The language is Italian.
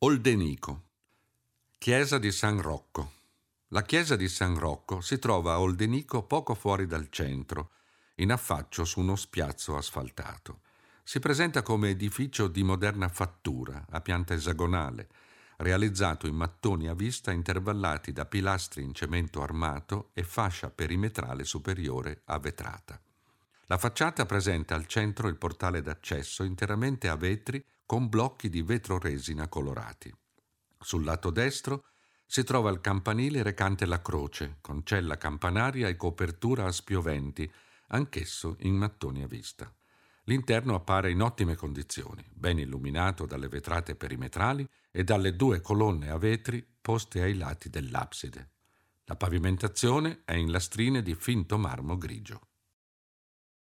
Oldenico. Chiesa di San Rocco. La chiesa di San Rocco si trova a Oldenico, poco fuori dal centro, in affaccio su uno spiazzo asfaltato. Si presenta come edificio di moderna fattura, a pianta esagonale, realizzato in mattoni a vista intervallati da pilastri in cemento armato e fascia perimetrale superiore a vetrata. La facciata presenta al centro il portale d'accesso interamente a vetri con blocchi di vetro resina colorati. Sul lato destro si trova il campanile recante la croce, con cella campanaria e copertura a spioventi, anch'esso in mattoni a vista. L'interno appare in ottime condizioni, ben illuminato dalle vetrate perimetrali e dalle 2 colonne a vetri poste ai lati dell'abside. La pavimentazione è in lastrine di finto marmo grigio.